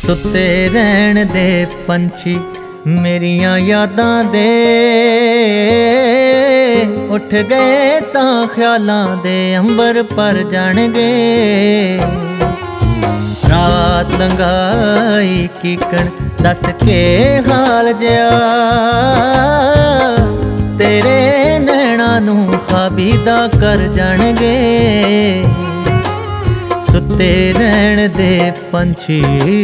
ਸੁੱਤੇ ਰਹਿਣ ਦੇ ਪੰਛੀ ਮੇਰੀਆਂ ਯਾਦਾਂ ਦੇ, ਉੱਠ ਗਏ ਤਾਂ ਖਿਆਲਾਂ ਦੇ ਅੰਬਰ ਭਰ ਜਾਣਗੇ। ਰਾਤ ਲੰਘਾਈ ਕੀਕਣ ਦੱਸ ਕੇ ਹਾਲ ਜਿਆ, ਤੇਰੇ ਨੈਣਾ ਨੂੰ ਖਾਬੀਦਾ ਕਰ ਜਾਣਗੇ। ਸੁੱਤੇ ਰਹਿਣ ਦੇ ਪੰਛੀ